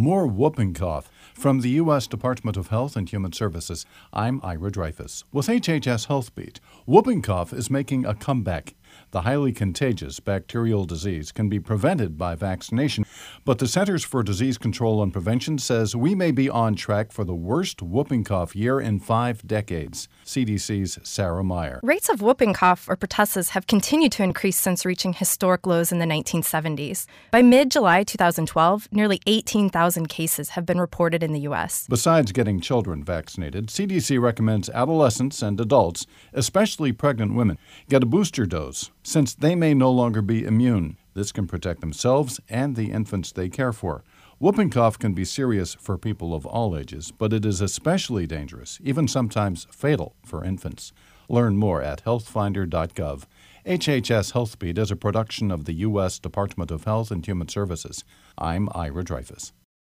More whooping cough. From the U.S. Department of Health and Human Services, I'm Ira Dreyfus. With HHS Healthbeat, whooping cough is making a comeback. The highly contagious bacterial disease can be prevented by vaccination, but the Centers for Disease Control and Prevention says we may be on track for the worst whooping cough year in 5 decades. CDC's Sarah Meyer. Rates of whooping cough, or pertussis, have continued to increase since reaching historic lows in the 1970s. By mid-July 2012, nearly 18,000 cases have been reported in the U.S. Besides getting children vaccinated, CDC recommends adolescents and adults, especially pregnant women, get a booster dose, since they may no longer be immune. This can protect themselves and the infants they care for. Whooping cough can be serious for people of all ages, but it is especially dangerous, even sometimes fatal, for infants. Learn more at healthfinder.gov. HHS Healthbeat is a production of the U.S. Department of Health and Human Services. I'm Ira Dreyfus.